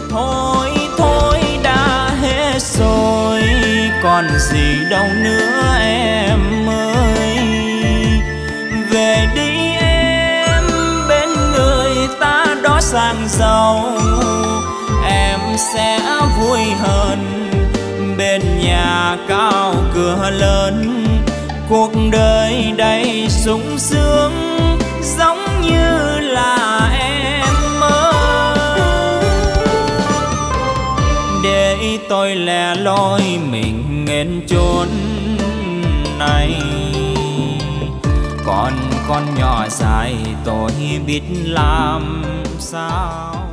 Thôi thôi đã hết rồi, còn gì đâu nữa em ơi. Về đi em, bên người ta đó sang giàu, em sẽ vui hơn bên nhà cao cửa lớn. Cuộc đời đầy sung sướng giống như là em mơ. Để tôi lẻ loi mình nghênh chốn này, còn con nhỏ dài tôi biết làm sao.